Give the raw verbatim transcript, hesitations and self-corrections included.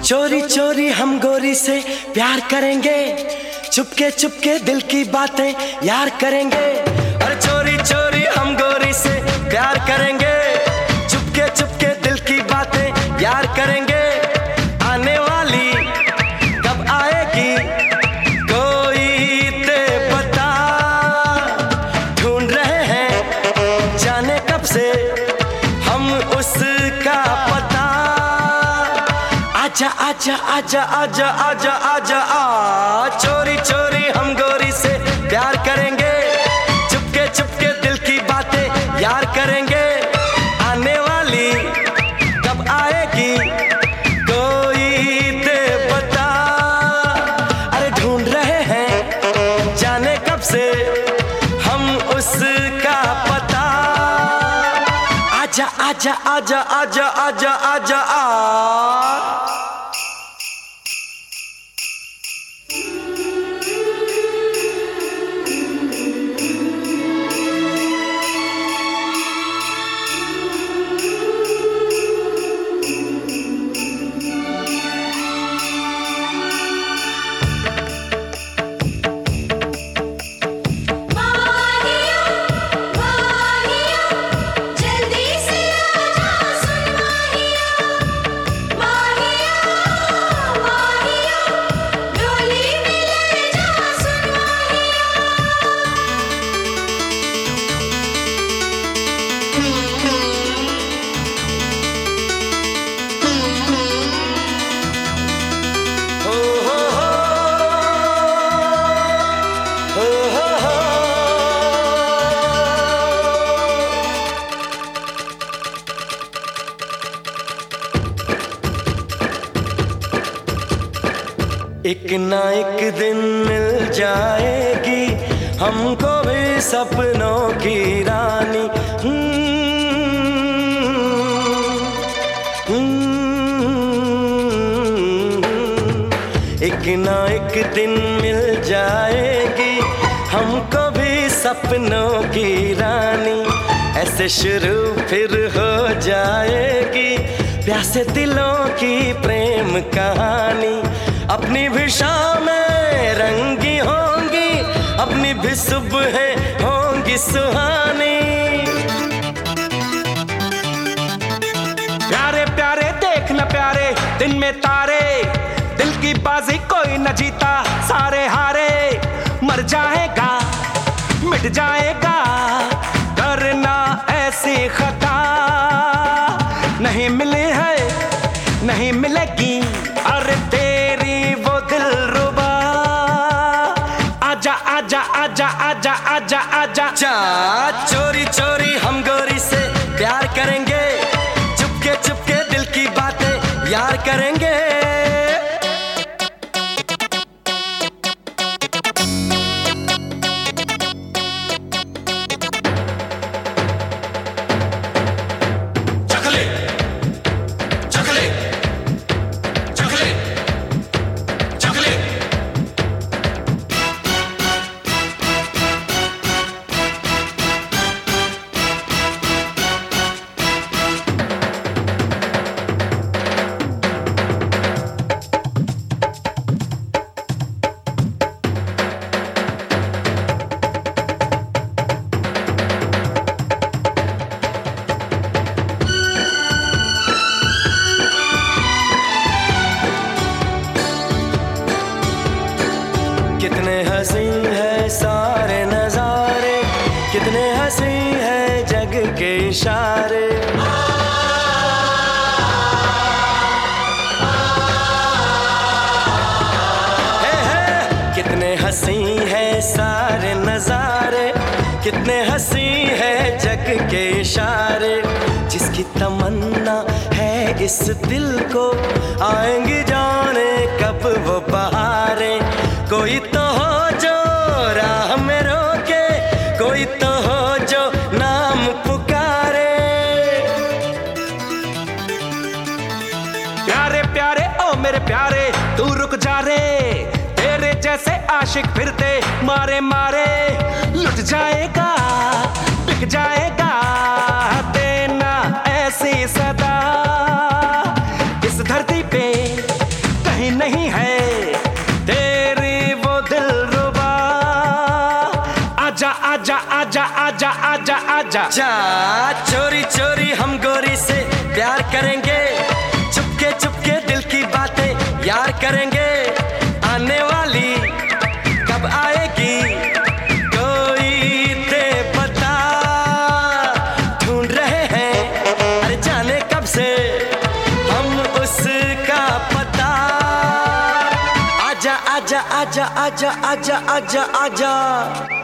चोरी चोरी हम गोरी से प्यार करेंगे, चुपके चुपके दिल की बातें यार करेंगे। अरे चोरी चोरी हम गोरी से प्यार करेंगे, चुपके चुपके दिल की बातें यार करेंगे। आने वाली कब आएगी कोई ते पता, ढूंढ रहे हैं जाने कब से हम उसका पता। आजा आजा आजा आजा आजा आजा आ, चोरी चोरी हम गोरी से प्यार करेंगे, चुपके चुपके दिल की बातें यार करेंगे। आने वाली कब आएगी कोई ते बता, अरे ढूंढ रहे हैं जाने कब से हम उसका पता। आजा आजा आजा आजा आजा आजा आ। एक ना एक दिन मिल जाएगी हमको भी सपनों की रानी। एक ना एक दिन मिल जाएगी हमको भी सपनों की रानी। ऐसे शुरू फिर हो जाएगी प्यासे दिलों की प्रेम कहानी। अपनी भी शामें रंगी होंगी, अपनी भी सुबहें होंगी सुहानी। प्यारे प्यारे देखना प्यारे दिन में तारे, दिल की बाजी कोई न जीता सारे हारे। मर जाएगा मिट जाएगा करना ऐसी खता, नहीं मिली है नहीं मिलेगी अरे तेरी वो दिल रुबा। आजा आजा आजा आजा आजा आजा जा चोरी चोरी हम गोरी से प्यार करेंगे, चुपके चुपके दिल की बातें यार करेंगे। कितने हंसी है सारे नजारे, कितने हंसी है जग के इशारे। हे हे कितने हंसी है सारे नजारे, कितने हंसी है जग के इशारे। जिसकी तमन्ना है इस दिल को आएंगी जाने कब वो बहारें। कोई तो हो जो राह में रोके, कोई तो हो जो नाम पुकारे। प्यारे प्यारे ओ मेरे प्यारे तू रुक जा रे, तेरे जैसे आशिक फिरते मारे मारे। लुट जाएगा बिक जाएगा देना ऐसी सदा, इस धरती पे जा जा चोरी चोरी हम गोरी से प्यार करेंगे, चुपके चुपके दिल की बातें यार करेंगे। आने वाली कब आएगी कोई दे बता, ढूंढ रहे हैं अरे जाने कब से हम उसका पता। आजा आजा आजा आजा आजा आजा आजा